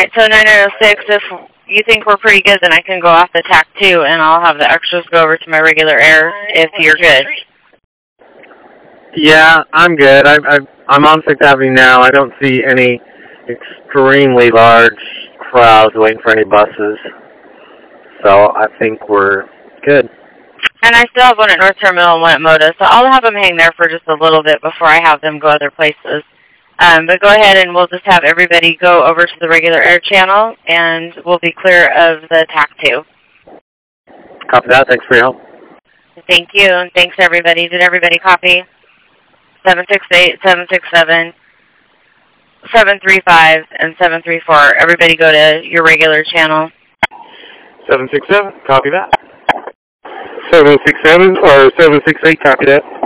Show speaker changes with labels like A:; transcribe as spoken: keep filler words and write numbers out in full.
A: right, so nine nine oh six, if you think we're pretty good, then I can go off the T A C two, and I'll have the extras go over to my regular air if you're good.
B: Yeah, I'm good. I, I, I'm on sixth Avenue now. I don't see any extremely large crowds waiting for any buses. So I think we're good.
A: And I still have one at North Terminal and one at Moda, so I'll have them hang there for just a little bit before I have them go other places. Um, but go ahead and we'll just have everybody go over to the regular air channel, and we'll be clear of the T A C two.
B: Copy that. Thanks for your help.
A: Thank you, and thanks everybody. Did everybody copy? seven six eight, seven six seven, seven three five, and seven three four. Everybody go to your regular channel.
B: seven six seven, copy that. seven six seven or seven six eight, copy that.